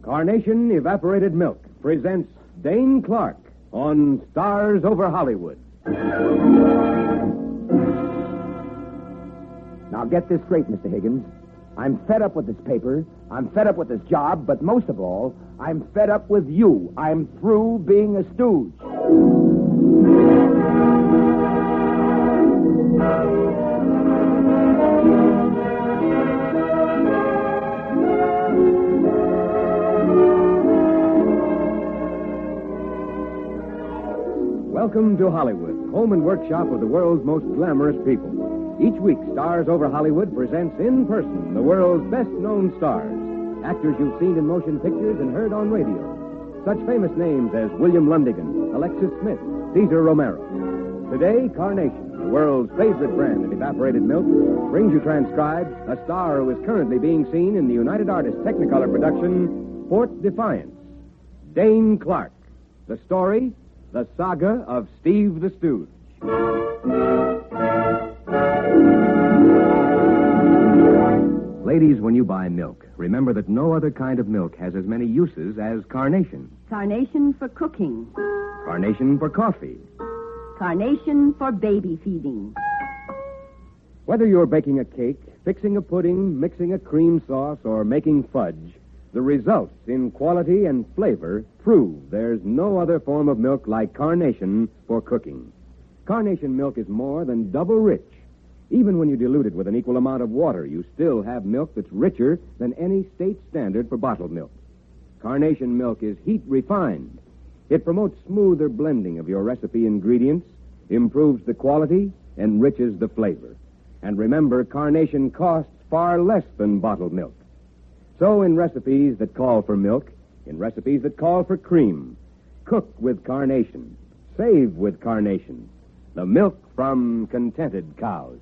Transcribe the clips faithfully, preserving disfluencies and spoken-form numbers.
Carnation Evaporated Milk presents Dane Clark on Stars Over Hollywood. Now get this straight, Mister Higgins. I'm fed up with this paper. I'm fed up with this job, but most of all, I'm fed up with you. I'm through being a stooge. Welcome to Hollywood, home and workshop of the world's most glamorous people. Each week, Stars Over Hollywood presents in person the world's best-known stars, actors you've seen in motion pictures and heard on radio. Such famous names as William Lundigan, Alexis Smith, Cesar Romero. Today, Carnation, the world's favorite brand of evaporated milk, brings you transcribed a star who is currently being seen in the United Artists Technicolor production, Fort Defiance. Dane Clark. The story, the saga of Steve the Stooge. Ladies, when you buy milk, remember that no other kind of milk has as many uses as Carnation. Carnation for cooking. Carnation for coffee. Carnation for baby feeding. Whether you're baking a cake, fixing a pudding, mixing a cream sauce, or making fudge, the results in quality and flavor prove there's no other form of milk like Carnation for cooking. Carnation milk is more than double rich. Even when you dilute it with an equal amount of water, you still have milk that's richer than any state standard for bottled milk. Carnation milk is heat refined. It promotes smoother blending of your recipe ingredients, improves the quality, enriches the flavor. And remember, Carnation costs far less than bottled milk. So in recipes that call for milk, in recipes that call for cream, cook with Carnation. Save with Carnation. The milk from contented cows.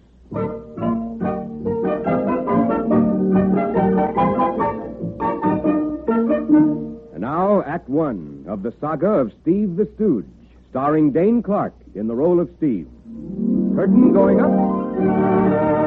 And now, Act One of the saga of Steve the Stooge, starring Dane Clark in the role of Steve. Curtain going up.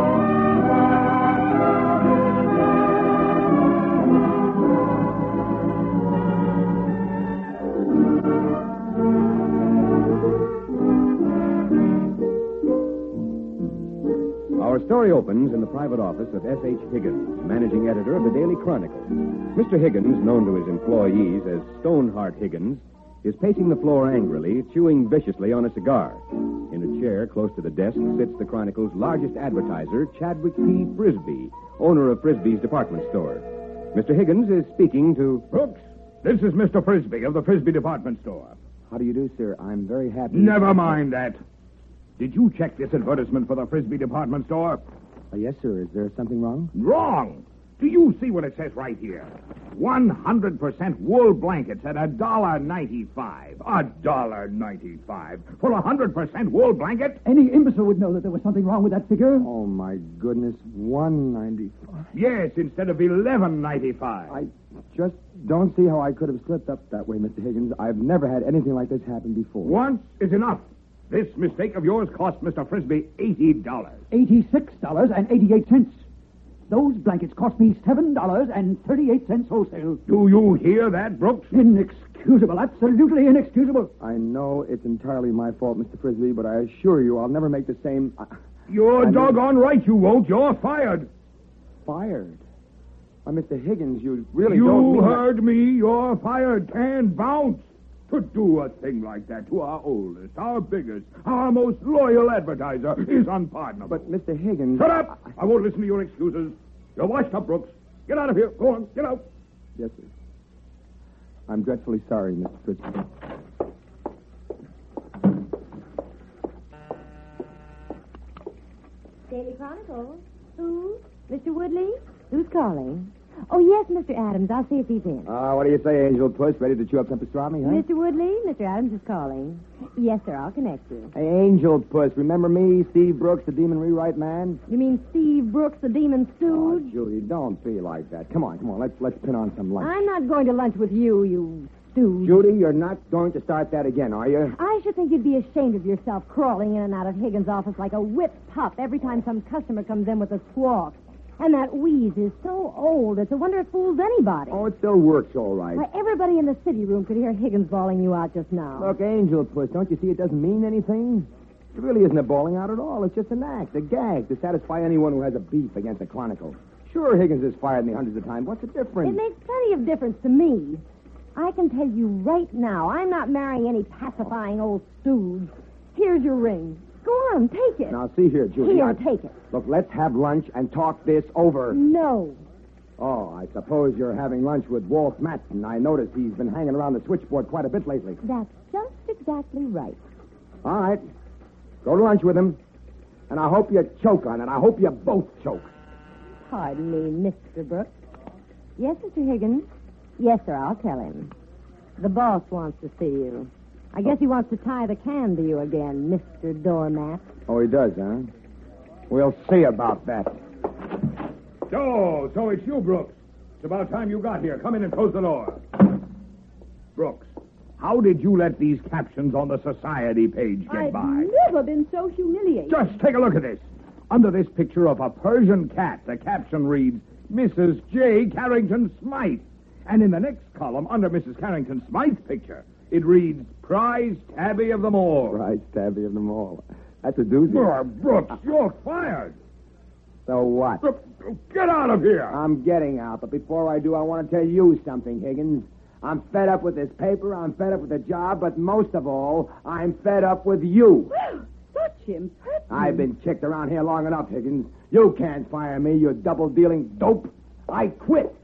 Our story opens in the private office of S H Higgins, managing editor of the Daily Chronicle. Mister Higgins, known to his employees as Stoneheart Higgins, is pacing the floor angrily, chewing viciously on a cigar. In a chair close to the desk sits the Chronicle's largest advertiser, Chadwick P. Frisbee, owner of Frisbee's department store. Mister Higgins is speaking to... Brooks, this is Mister Frisbee of the Frisbee department store. How do you do, sir? I'm very happy. Never mind that. Did you check this advertisement for the Frisbee department store? Uh, yes, sir. Is there something wrong? Wrong. Do you see what it says right here? one hundred percent wool blankets at a dollar ninety-five. A dollar ninety-five for a one hundred percent wool blanket? Any imbecile would know that there was something wrong with that figure. Oh, my goodness. one ninety-five. Yes, instead of eleven ninety-five. I just don't see how I could have slipped up that way, Mister Higgins. I've never had anything like this happen before. Once is enough. This mistake of yours cost Mister Frisbee eighty dollars. eighty-six dollars and eighty-eight cents. Those blankets cost me seven dollars and thirty-eight cents wholesale. Do you hear that, Brooks? Inexcusable. Absolutely inexcusable. I know it's entirely my fault, Mister Frisbee, but I assure you I'll never make the same... I... You're I doggone mean... right you won't. You're fired. Fired? Why, Mister Higgins, you really you don't mean... You heard that... me. You're fired. Can bounce. To do a thing like that to our oldest, our biggest, our most loyal advertiser is unpardonable. But, Mister Higgins... Shut up! I, I won't listen to your excuses. You're washed up, Brooks. Get out of here. Go on, get out. Yes, sir. I'm dreadfully sorry, Mister Frisbee. Daily Chronicle. Who? Mister Woodley? Who's calling? Oh, yes, Mister Adams. I'll see if he's in. Ah, uh, what do you say, Angel Puss? Ready to chew up some pastrami, huh? Mister Woodley, Mister Adams is calling. Yes, sir, I'll connect you. Hey, Angel Puss, remember me, Steve Brooks, the demon rewrite man? You mean Steve Brooks, the demon stooge? Oh, Judy, don't be like that. Come on, come on, let's let's pin on some lunch. I'm not going to lunch with you, you stooge. Judy, you're not going to start that again, are you? I should think you'd be ashamed of yourself crawling in and out of Higgins' office like a whipped pup every time some customer comes in with a squawk. And that wheeze is so old, it's a wonder it fools anybody. Oh, it still works all right. Why, everybody in the city room could hear Higgins bawling you out just now. Look, Angel Puss, don't you see it doesn't mean anything? It really isn't a bawling out at all. It's just an act, a gag to satisfy anyone who has a beef against the Chronicle. Sure, Higgins has fired me hundreds of times. What's the difference? It makes plenty of difference to me. I can tell you right now, I'm not marrying any pacifying old stooge. Here's your ring. Go on, take it. Now, see here, Judy. Here, I... take it. Look, let's have lunch and talk this over. No. Oh, I suppose you're having lunch with Walt Matson. I noticed he's been hanging around the switchboard quite a bit lately. That's just exactly right. All right. Go to lunch with him. And I hope you choke on it. I hope you both choke. Pardon me, Mister Brooks. Yes, Mister Higgins? Yes, sir, I'll tell him. The boss wants to see you. I guess he wants to tie the can to you again, Mister Doormat. Oh, he does, huh? We'll see about that. So, so it's you, Brooks. It's about time you got here. Come in and close the door. Brooks, how did you let these captions on the society page get I've by? never been so humiliated. Just take a look at this. Under this picture of a Persian cat, the caption reads, Missus J. Carrington Smythe. And in the next column, under Missus Carrington Smythe's picture, it reads, Prize Tabby of them all. Right, Tabby of them all. That's a doozy. Brr, Brooks, you're fired. So what? Brr, Get out of here. I'm getting out, but before I do, I want to tell you something, Higgins. I'm fed up with this paper, I'm fed up with the job, but most of all, I'm fed up with you. Such impertinence. I've been kicked around here long enough, Higgins. You can't fire me, you double-dealing dope. I quit.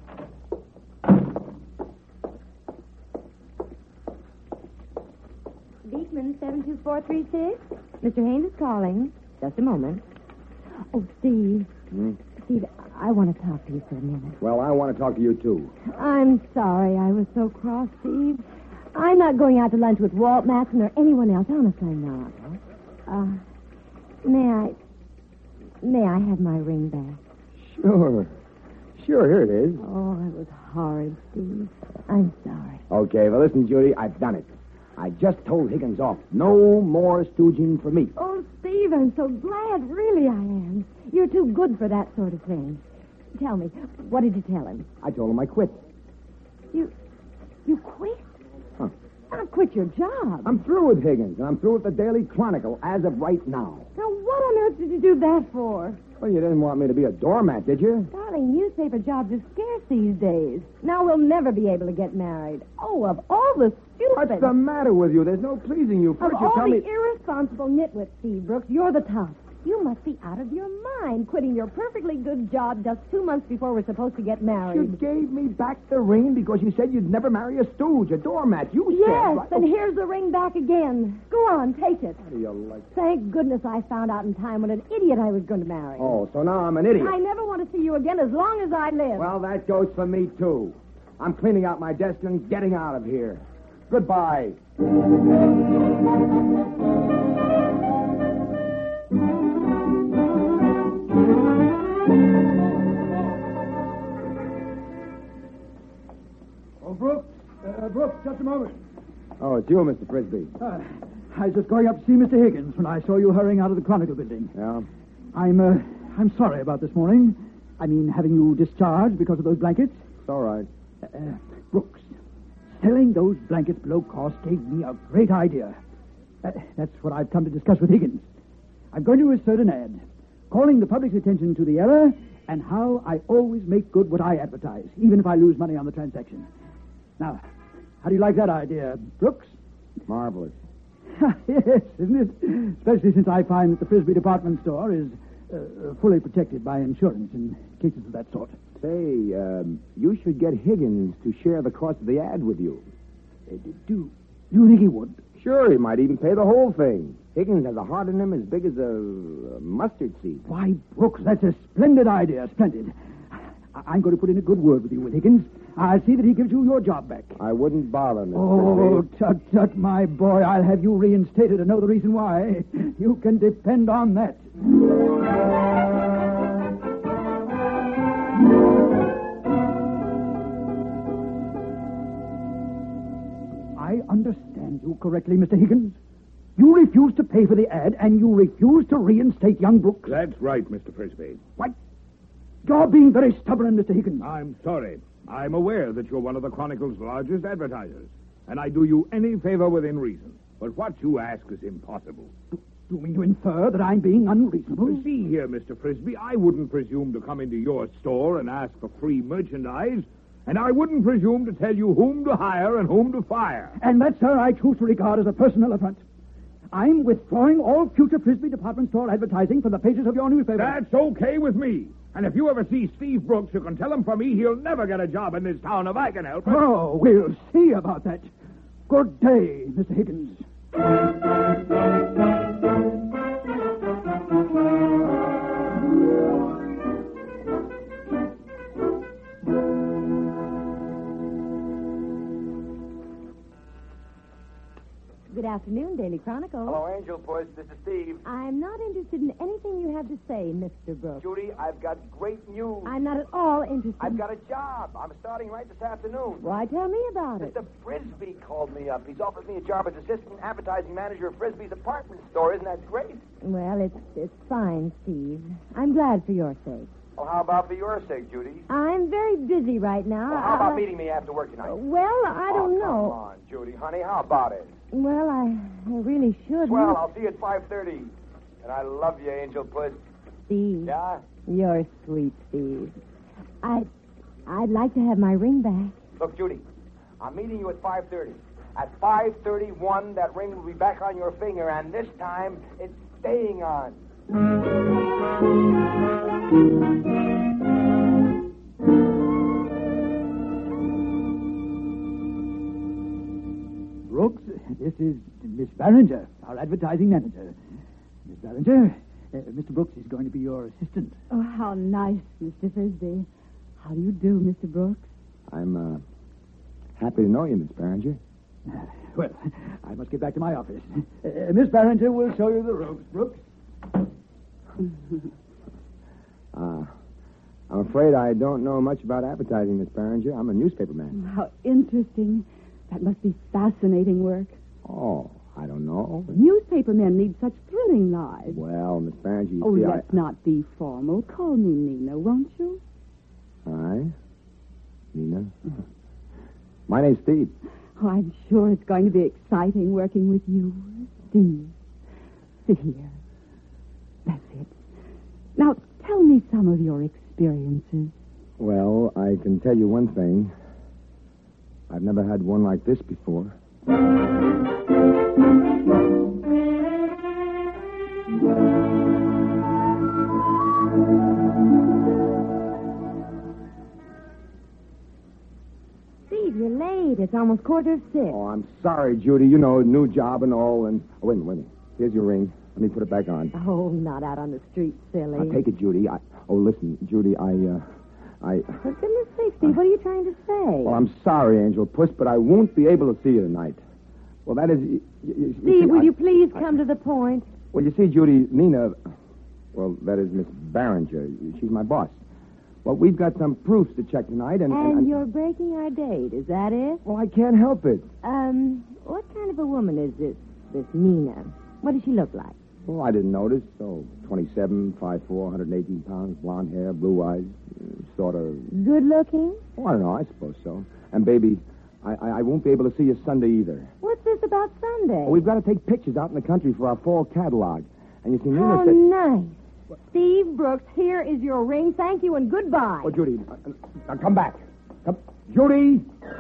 Beekman, seven two four three six. Mister Haynes is calling. Just a moment. Oh, Steve. Hmm? Steve, I want to talk to you for a minute. Well, I want to talk to you, too. I'm sorry I was so cross, Steve. I'm not going out to lunch with Walt Matson or anyone else. Honestly, I'm not. Uh, may I... May I have my ring back? Sure. Sure, here it is. Oh, it was horrid, Steve. I'm sorry. Okay, well, listen, Judy, I've done it. I just told Higgins off. No more stooging for me. Oh, Steve, I'm so glad. Really, I am. You're too good for that sort of thing. Tell me, what did you tell him? I told him I quit. You... You quit? Huh. Not quit your job. I'm through with Higgins, and I'm through with the Daily Chronicle as of right now. Now, what on earth did you do that for? Well, you didn't want me to be a doormat, did you? Darling, newspaper jobs are scarce these days. Now we'll never be able to get married. Oh, of all the stupid... What's the matter with you? There's no pleasing you. Of First you all tell the me... irresponsible nitwits, Steve Brooks, you're the top. You must be out of your mind, quitting your perfectly good job just two months before we're supposed to get married. You gave me back the ring because you said you'd never marry a stooge, a doormat. You Yes, said... Right? and here's the ring back again. Go on, take it. How do you like... Thank goodness I found out in time what an idiot I was going to marry. Oh, so now I'm an idiot. I never want to see you again as long as I live. Well, that goes for me, too. I'm cleaning out my desk and getting out of here. Goodbye. Oh, Brooks. Uh, Brooks, just a moment. Oh, it's you, Mister Frisbee. Uh, I was just going up to see Mister Higgins when I saw you hurrying out of the Chronicle building. Yeah? I'm, uh, I'm sorry about this morning. I mean, having you discharged because of those blankets. It's all right. Uh, Brooks, selling those blankets below cost gave me a great idea. Uh, that's what I've come to discuss with Higgins. I'm going to insert an ad, calling the public's attention to the error and how I always make good what I advertise, even if I lose money on the transaction. Now, how do you like that idea, Brooks? Marvelous. Yes, isn't it? Especially since I find that the Frisbee department store is uh, fully protected by insurance in cases of that sort. Say, um, you should get Higgins to share the cost of the ad with you. Uh, do you think he would? Sure, he might even pay the whole thing. Higgins has a heart in him as big as a, a mustard seed. Why, Brooks, that's a splendid idea, splendid. I- I'm going to put in a good word with you with Higgins. I'll see that he gives you your job back. I wouldn't bother, Mister Oh, Frisbee. tut, tut, my boy. I'll have you reinstated and know the reason why. You can depend on that. I understand you correctly, Mister Higgins. You refuse to pay for the ad, and you refuse to reinstate young Brooks. That's right, Mister Frisbee. What? You're being very stubborn, Mister Higgins. I'm sorry. I'm aware that you're one of the Chronicle's largest advertisers, and I do you any favor within reason. But what you ask is impossible. You mean to infer that I'm being unreasonable? See here, Mister Frisbee, I wouldn't presume to come into your store and ask for free merchandise, and I wouldn't presume to tell you whom to hire and whom to fire. And that, sir, I choose to regard as a personal affront. I'm withdrawing all future Frisbee department store advertising from the pages of your newspaper. That's okay with me. And if you ever see Steve Brooks, you can tell him from me he'll never get a job in this town if I can help it. Oh, we'll see about that. Good day, Mister Higgins. Good afternoon, Daily Chronicle. Hello, Angel Puss. This is Steve. I'm not interested in anything you have to say, Mister Brooks. Judy, I've got great news. I'm not at all interested. I've got a job. I'm starting right this afternoon. Why, tell me about it. Mister Frisbee called me up. He's offered me a job as assistant advertising manager of Frisbee's apartment store. Isn't that great? Well, it's it's fine, Steve. I'm glad for your sake. Well, how about for your sake, Judy? I'm very busy right now. Well, how about I- meeting me after work tonight? Well, I oh, don't come know. on, Judy, honey. How about it? Well, I, I really should. Well, huh? I'll see you at five thirty. And I love you, Angel Puss. Steve. Yeah? You're sweet, Steve. I'd, I'd like to have my ring back. Look, Judy, I'm meeting you at five thirty. At five thirty-one, that ring will be back on your finger, and this time it's staying on. Brooks, this is Miss Barringer, our advertising manager. Miss Barringer, uh, Mister Brooks is going to be your assistant. Oh, how nice, Mister Frisbee. How do you do, Mister Brooks? I'm, uh, happy to know you, Miss Barringer. Uh, well, I must get back to my office. Uh, Miss Barringer will show you the ropes, Brooks. Uh, I'm afraid I don't know much about advertising, Miss Barringer. I'm a newspaper man. How interesting. That must be fascinating work. Oh, I don't know. Newspaper men lead such thrilling lives. Well, Miss Barringer, you Oh, see, let's not be formal. Call me Nina, won't you? I... Aye? Nina? My name's Steve. Oh, I'm sure it's going to be exciting working with you, Steve. Sit here. That's it. Now, tell me some of your experiences. Well, I can tell you one thing. I've never had one like this before. Steve, you're late. It's almost quarter of six. Oh, I'm sorry, Judy. You know, new job and all. And oh, wait a minute, wait a minute. Here's your ring. Let me put it back on. Oh, not out on the street, silly. I'll take it, Judy. I... Oh, listen, Judy, I, uh... I... For goodness sake, Steve, what are you trying to say? Well, I'm sorry, Angel Puss, but I won't be able to see you tonight. Well, that is... You, you, you Steve, see, will I- you please I- come to the point? Well, you see, Judy, Nina... Well, that is Miss Barringer. She's my boss. Well, we've got some proofs to check tonight, and... And, and you're breaking our date, is that it? Well, I can't help it. Um, what kind of a woman is this, this Nina? What does she look like? Oh, I didn't notice. Oh, twenty-seven, five foot four, one hundred eighteen pounds, blonde hair, blue eyes, uh, sort of... Good looking? Oh, I don't know. I suppose so. And, baby, I, I, I won't be able to see you Sunday either. What's this about Sunday? Oh, we've got to take pictures out in the country for our fall catalog. And you see, Nina How said... nice. Steve Brooks, here is your ring. Thank you and goodbye. Oh, Judy, uh, uh, now come back. Come. Judy!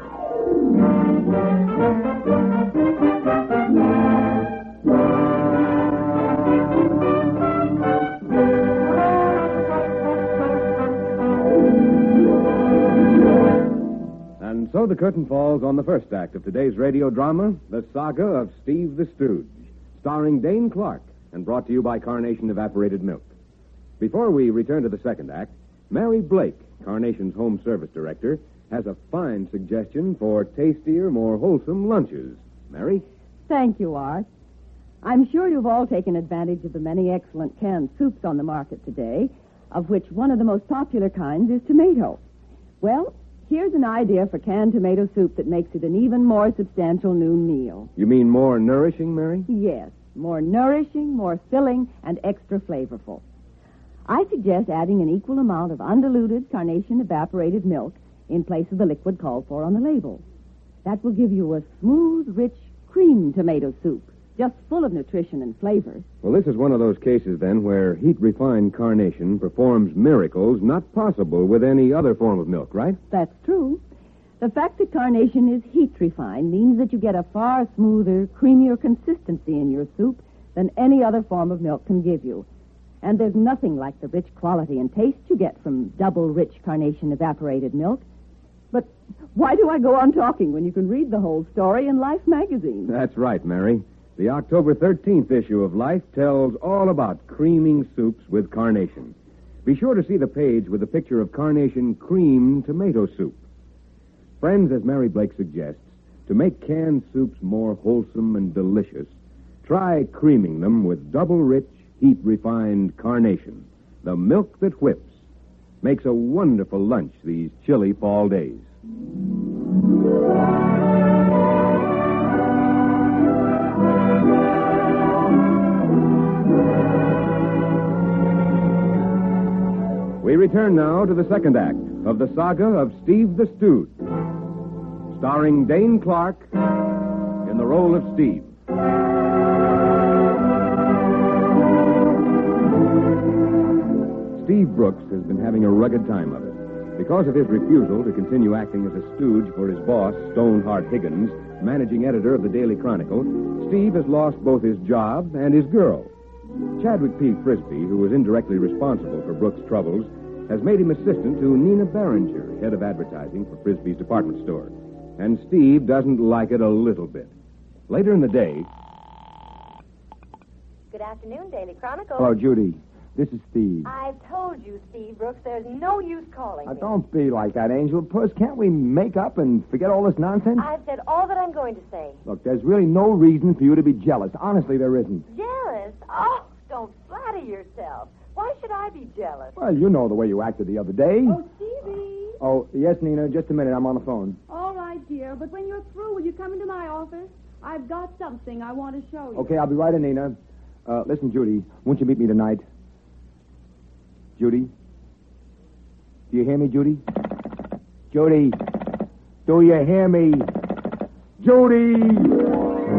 And so the curtain falls on the first act of today's radio drama, The Saga of Steve the Stooge, starring Dane Clark and brought to you by Carnation Evaporated Milk. Before we return to the second act, Mary Blake, Carnation's home service director, has a fine suggestion for tastier, more wholesome lunches. Mary? Thank you, Art. I'm sure you've all taken advantage of the many excellent canned soups on the market today, of which one of the most popular kinds is tomato. Well, here's an idea for canned tomato soup that makes it an even more substantial noon meal. You mean more nourishing, Mary? Yes, more nourishing, more filling, and extra flavorful. I suggest adding an equal amount of undiluted carnation evaporated milk in place of the liquid called for on the label. That will give you a smooth, rich cream tomato soup, just full of nutrition and flavor. Well, this is one of those cases, then, where heat-refined carnation performs miracles not possible with any other form of milk, right? That's true. The fact that carnation is heat-refined means that you get a far smoother, creamier consistency in your soup than any other form of milk can give you. And there's nothing like the rich quality and taste you get from double-rich carnation evaporated milk. But why do I go on talking when you can read the whole story in Life magazine? That's right, Mary. The October thirteenth issue of Life tells all about creaming soups with carnation. Be sure to see the page with a picture of carnation cream tomato soup. Friends, as Mary Blake suggests, to make canned soups more wholesome and delicious, try creaming them with double-rich, heat-refined carnation, the milk that whips. Makes a wonderful lunch these chilly fall days. We return now to the second act of the saga of Steve the Stooge, starring Dane Clark in the role of Steve. Steve Brooks has been having a rugged time of it. Because of his refusal to continue acting as a stooge for his boss, Stoneheart Higgins, managing editor of the Daily Chronicle, Steve has lost both his job and his girl. Chadwick P. Frisbee, who was indirectly responsible for Brooks' troubles, has made him assistant to Nina Barringer, head of advertising for Frisbee's department store. And Steve doesn't like it a little bit. Later in the day... Good afternoon, Daily Chronicle. Hello, Judy. This is Steve. I've told you, Steve Brooks, there's no use calling Now, me. don't be like that, Angel. Puss, can't we make up and forget all this nonsense? I've said all that I'm going to say. Look, there's really no reason for you to be jealous. Honestly, there isn't. Jealous? Oh, don't flatter yourself. Why should I be jealous? Well, you know the way you acted the other day. Oh, Stevie. Oh, yes, Nina. Just a minute. I'm on the phone. All right, dear. But when you're through, will you come into my office? I've got something I want to show you. Okay, I'll be right in, Nina. Uh, listen, Judy, won't you meet me tonight? Judy? Do you hear me, Judy? Judy? Do you hear me? Judy!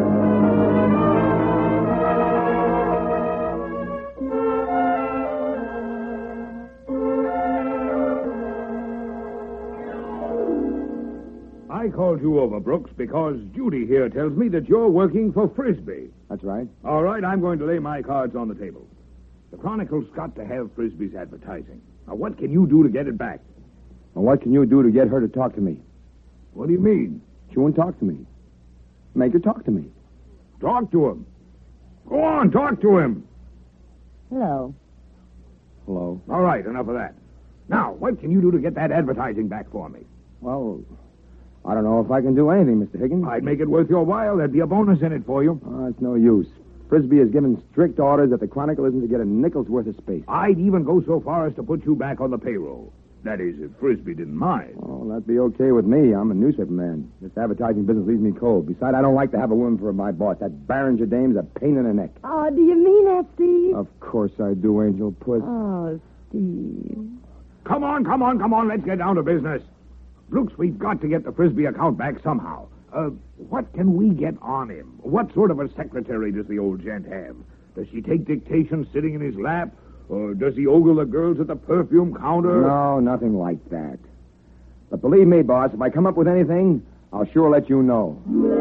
I called you over, Brooks, because Judy here tells me that you're working for Frisbee. That's right. All right, I'm going to lay my cards on the table. The Chronicle's got to have Frisbee's advertising. Now, what can you do to get it back? Well, what can you do to get her to talk to me? What do you mean? She won't talk to me. Make her talk to me. Talk to him. Go on, talk to him. Hello. Hello. All right, enough of that. Now, what can you do to get that advertising back for me? Well, I don't know if I can do anything, Mister Higgins. I'd make it worth your while. There'd be a bonus in it for you. Oh, it's no use. Frisbee has given strict orders that the Chronicle isn't to get a nickel's worth of space. I'd even go so far as to put you back on the payroll. That is, if Frisbee didn't mind. Oh, that'd be okay with me. I'm a newspaper man. This advertising business leaves me cold. Besides, I don't like to have a woman for my boss. That Barringer dame's a pain in the neck. Oh, do you mean that, Steve? Of course I do, Angel Puss. Oh, Steve. Come on, come on, come on. Let's get down to business. Brooks, we've got to get the Frisbee account back somehow. Uh, what can we get on him? What sort of a secretary does the old gent have? Does she take dictation sitting in his lap? Or does he ogle the girls at the perfume counter? No, nothing like that. But believe me, boss, if I come up with anything, I'll sure let you know.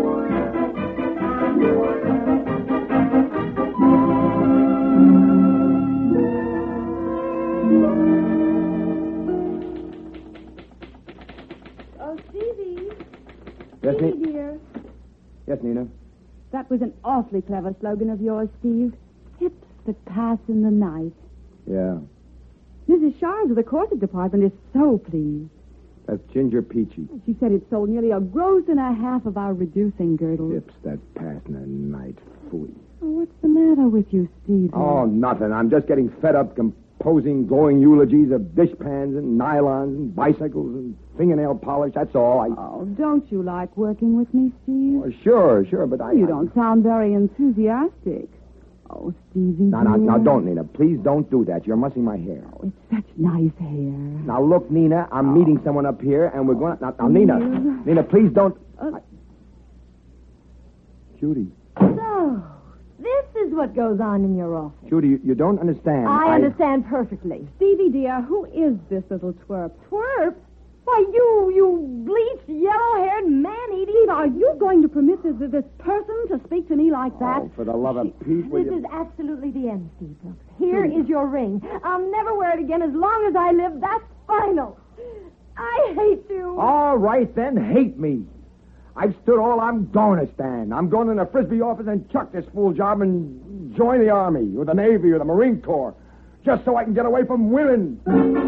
Oh, Stevie. Yes, Stevie, Ni- dear. Yes, Nina. That was an awfully clever slogan of yours, Steve. Hips that pass in the night. Yeah. Missus Shards of the corset department is so pleased. That's Ginger Peachy. She said it sold nearly a gross and a half of our reducing girdles. Hips that pass in the night. Phooey. Oh, what's the matter with you, Steve? Oh, nothing. I'm just getting fed up composing glowing eulogies of dishpans and nylons and bicycles and fingernail polish. That's all. I... Oh, don't you like working with me, Steve? Oh, sure, sure, but I... You I- don't sound very enthusiastic. Oh, Stevie. Now, now, dear. now, don't, Nina. Please don't do that. You're mussing my hair. Oh, it's such nice hair. Now, look, Nina, I'm meeting someone up here, and we're going to... Now, now, Nina, Nina, please don't... Uh, I... Judy. So, this is what goes on in your office. Judy, you, you don't understand. I understand perfectly. Stevie, dear, who is this little twerp? Twerp? Why, you, you bleached, yellow-haired, man-eating... Steve, are you going to permit this, this person to speak to me like that? Oh, for the love of Pete, will This you... is absolutely the end, Steve Brooks. Here is your ring. I'll never wear it again as long as I live. That's final. I hate you. All right, then, hate me. I've stood all I'm going to stand. I'm going in the Frisbee office and chuck this fool job and join the Army or the Navy or the Marine Corps just so I can get away from women.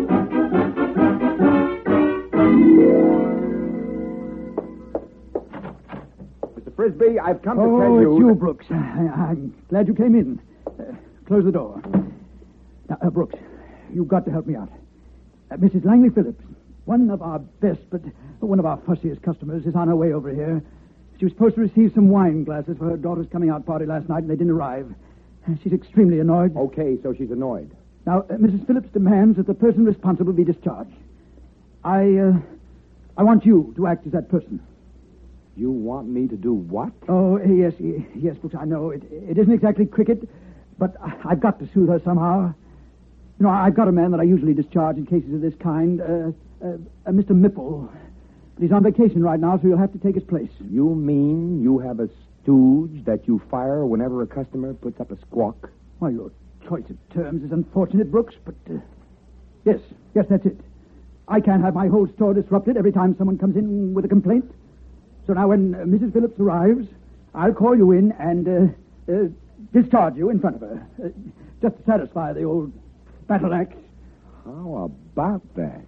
Mister Frisbee, I've come to Oh, tell you... it's you, that- Brooks. I, I'm glad you came in. Uh, close the door. Now, uh, Brooks, you've got to help me out. Uh, Missus Langley Phillips, one of our best, but one of our fussiest customers, is on her way over here. She was supposed to receive some wine glasses for her daughter's coming-out party last night, and they didn't arrive. Uh, She's extremely annoyed. Okay, so she's annoyed. Now, uh, Missus Phillips demands that the person responsible be discharged. I, uh, I want you to act as that person. You want me to do what? Oh, yes, y- yes, Brooks, I know. It, it isn't exactly cricket, but I- I've got to soothe her somehow. You know, I've got a man that I usually discharge in cases of this kind, uh, uh, uh, Mister Mipple. But he's on vacation right now, so you'll have to take his place. You mean you have a stooge that you fire whenever a customer puts up a squawk? Well, your choice of terms is unfortunate, Brooks, but uh, yes, yes, that's it. I can't have my whole store disrupted every time someone comes in with a complaint. So now when uh, Missus Phillips arrives, I'll call you in and uh, uh, discharge you in front of her, uh, just to satisfy the old battle axe. How about that?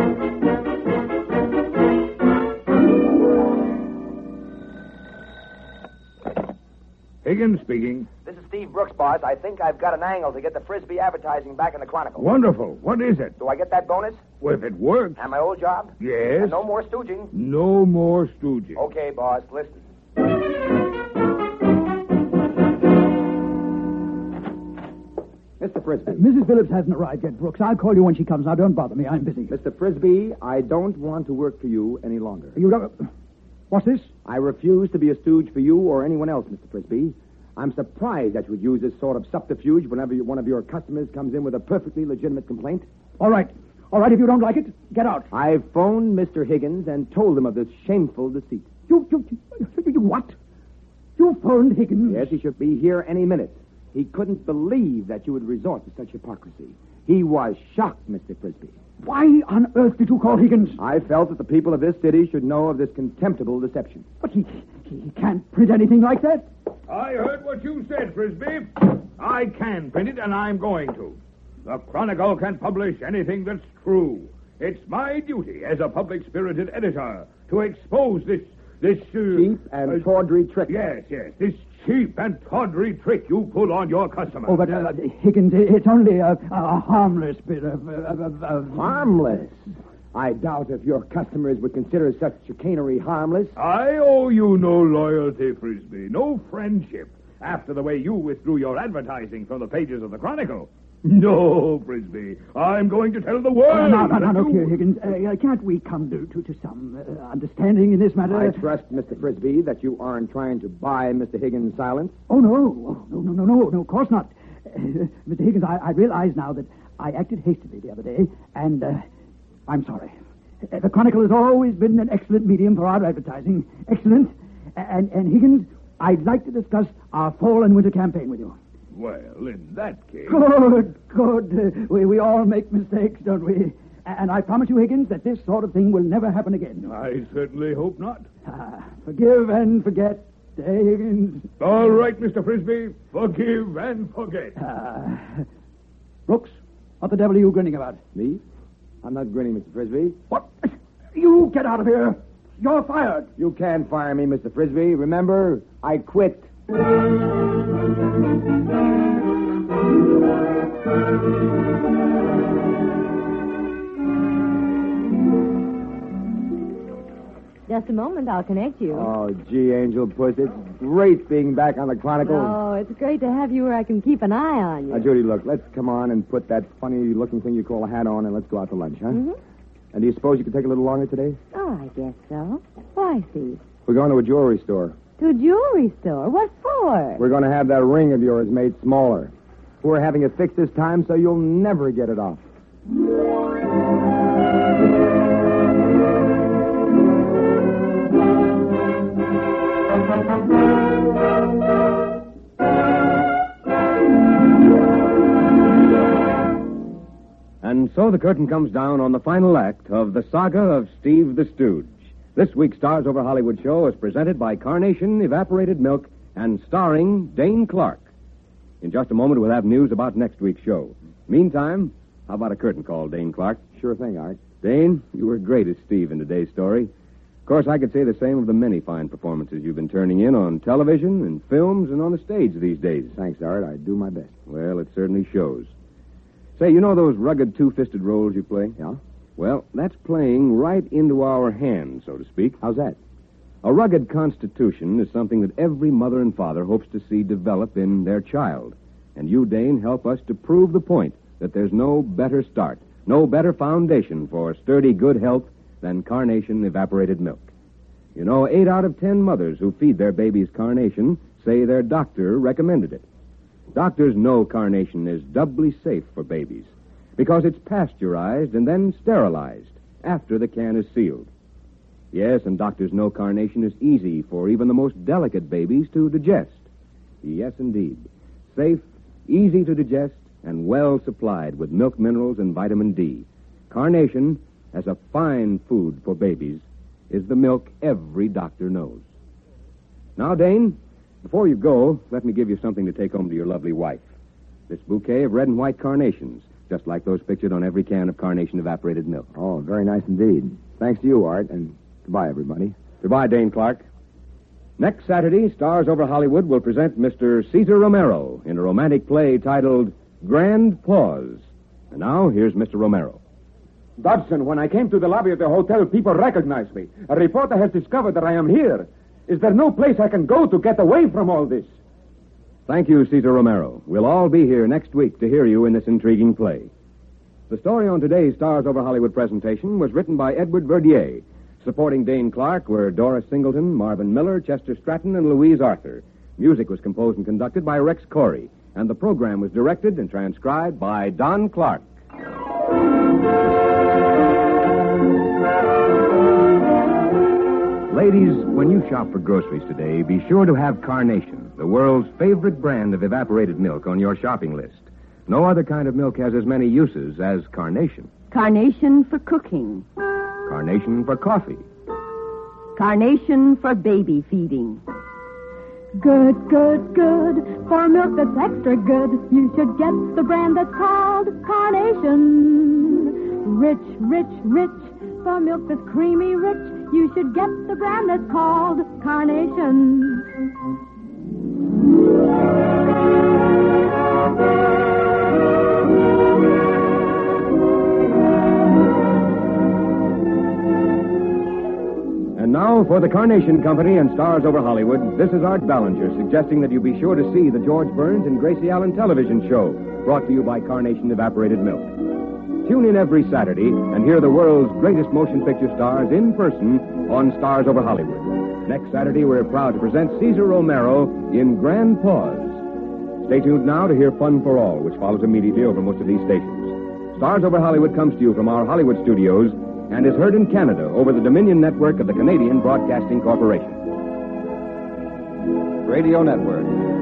Higgins speaking. This is Steve Brooks, boss. I think I've got an angle to get the Frisbee advertising back in the Chronicle. Wonderful. What is it? Do I get that bonus? Well, if it works. And my old job? Yes. And no more stooging? No more stooging. Okay, boss. Listen. Mister Frisbee. Uh, Missus Phillips hasn't arrived yet, Brooks. I'll call you when she comes. Now, don't bother me. I'm busy. Mister Frisbee, I don't want to work for you any longer. You don't... What's this? I refuse to be a stooge for you or anyone else, Mister Frisbee. I'm surprised that you would use this sort of subterfuge whenever you, one of your customers comes in with a perfectly legitimate complaint. All right. All right, if you don't like it, get out. I've phoned Mister Higgins and told him of this shameful deceit. You, you, you, you what? You phoned Higgins? Yes, he should be here any minute. He couldn't believe that you would resort to such hypocrisy. He was shocked, Mister Frisbee. Why on earth did you call Higgins? I felt that the people of this city should know of this contemptible deception. But he, he can't print anything like that. I heard what you said, Frisbee. I can print it, and I'm going to. The Chronicle can publish anything that's true. It's my duty as a public-spirited editor to expose this... this... Uh, Cheap and uh, tawdry trick. Yes, yes, this cheap and tawdry trick you pull on your customers. Oh, but, uh, Higgins, it's only a, a harmless bit of... of, of, of... Harmless? I doubt if your customers would consider such chicanery harmless. I owe you no loyalty, Frisbee, no friendship, after the way you withdrew your advertising from the pages of the Chronicle. No, Frisbee, I'm going to tell the world. Uh, no, no, no, that look you- here, Higgins. Uh, can't we come to, to, to some uh, understanding in this matter? I trust, Mister Frisbee, that you aren't trying to buy Mister Higgins' silence. Oh, no. Oh, no, no, no, no, no, of course not. Uh, Mister Higgins, I, I realize now that I acted hastily the other day, and uh, I'm sorry. Uh, the Chronicle has always been an excellent medium for our advertising. Excellent. And, and Higgins, I'd like to discuss our fall and winter campaign with you. Well, in that case... Good, good. Uh, we, we all make mistakes, don't we? And I promise you, Higgins, that this sort of thing will never happen again. I certainly hope not. Ah, forgive and forget, eh, Higgins? All right, Mister Frisbee, forgive and forget. Uh, Brooks, what the devil are you grinning about? Me? I'm not grinning, Mister Frisbee. What? You get out of here. You're fired. You can fire me, Mister Frisbee. Remember, I quit. Just a moment, I'll connect you. Oh, gee, Angel Puss, it's great being back on the Chronicle. Oh, it's great to have you where I can keep an eye on you. Now, Judy, look, let's come on and put that funny-looking thing you call a hat on, and let's go out to lunch, huh? Mm-hmm. And do you suppose you could take a little longer today? Oh, I guess so. Why, Steve? We're going to a jewelry store. To a jewelry store? What for? We're going to have that ring of yours made smaller. We're having it fixed this time, so you'll never get it off. And so the curtain comes down on the final act of the saga of Steve the Stooge. This week's Stars Over Hollywood show is presented by Carnation Evaporated Milk and starring Dane Clark. In just a moment, we'll have news about next week's show. Meantime, how about a curtain call, Dane Clark? Sure thing, Art. Dane, you were great as Steve in today's story. Of course, I could say the same of the many fine performances you've been turning in on television and films and on the stage these days. Thanks, Art. I do my best. Well, it certainly shows. Say, you know those rugged two-fisted roles you play? Yeah? Well, that's playing right into our hands, so to speak. How's that? A rugged constitution is something that every mother and father hopes to see develop in their child. And you, Dane, help us to prove the point that there's no better start, no better foundation for sturdy good health than Carnation Evaporated Milk. You know, eight out of ten mothers who feed their babies Carnation say their doctor recommended it. Doctors know Carnation is doubly safe for babies because it's pasteurized and then sterilized after the can is sealed. Yes, and doctors know Carnation is easy for even the most delicate babies to digest. Yes, indeed. Safe, easy to digest, and well supplied with milk minerals and vitamin D. Carnation, as a fine food for babies, is the milk every doctor knows. Now, Dane, before you go, let me give you something to take home to your lovely wife. This bouquet of red and white carnations, just like those pictured on every can of Carnation Evaporated Milk. Oh, very nice indeed. Thanks to you, Art, and goodbye, everybody. Goodbye, Dane Clark. Next Saturday, Stars Over Hollywood will present Mister Cesar Romero in a romantic play titled Grand Pause. And now, here's Mister Romero. Dobson, when I came to the lobby of the hotel, people recognized me. A reporter has discovered that I am here. Is there no place I can go to get away from all this? Thank you, Cesar Romero. We'll all be here next week to hear you in this intriguing play. The story on today's Stars Over Hollywood presentation was written by Edward Verdier. Supporting Dane Clark were Doris Singleton, Marvin Miller, Chester Stratton, and Louise Arthur. Music was composed and conducted by Rex Corey, and the program was directed and transcribed by Don Clark. Ladies, when you shop for groceries today, be sure to have Carnation, the world's favorite brand of evaporated milk, on your shopping list. No other kind of milk has as many uses as Carnation. Carnation for cooking. Carnation for coffee. Carnation for baby feeding. Good, good, good. For milk that's extra good, you should get the brand that's called Carnation. Rich, rich, rich. For milk that's creamy rich, you should get the brand that's called Carnation. And now, for the Carnation Company and Stars Over Hollywood, this is Art Ballinger suggesting that you be sure to see the George Burns and Gracie Allen television show, brought to you by Carnation Evaporated Milk. Tune in every Saturday and hear the world's greatest motion picture stars in person on Stars Over Hollywood. Next Saturday, we're proud to present Cesar Romero in Grand Pause. Stay tuned now to hear Fun for All, which follows immediately over most of these stations. Stars Over Hollywood comes to you from our Hollywood studios and is heard in Canada over the Dominion Network of the Canadian Broadcasting Corporation. Radio Network.